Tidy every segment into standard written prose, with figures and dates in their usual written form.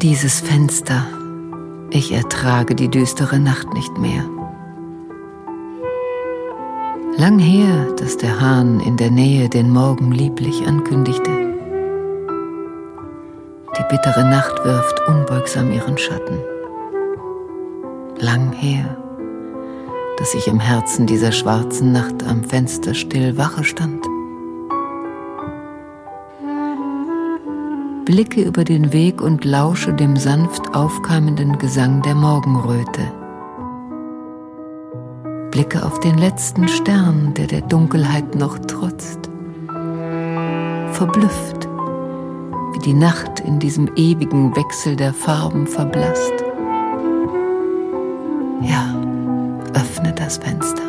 dieses Fenster, ich ertrage die düstere Nacht nicht mehr. Lang her, dass der Hahn in der Nähe den Morgen lieblich ankündigte. Die bittere Nacht wirft unbeugsam ihren Schatten. Lang her, dass ich im Herzen dieser schwarzen Nacht am Fenster still Wache stand. Blicke über den Weg und lausche dem sanft aufkeimenden Gesang der Morgenröte. Blicke auf den letzten Stern, der Dunkelheit noch trotzt. Verblüfft, wie die Nacht in diesem ewigen Wechsel der Farben verblasst. Ja, öffne das Fenster.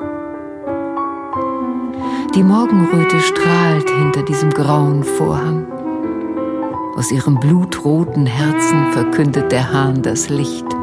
Die Morgenröte strahlt hinter diesem grauen Vorhang. Aus ihrem blutroten Herzen verkündet der Hahn das Licht.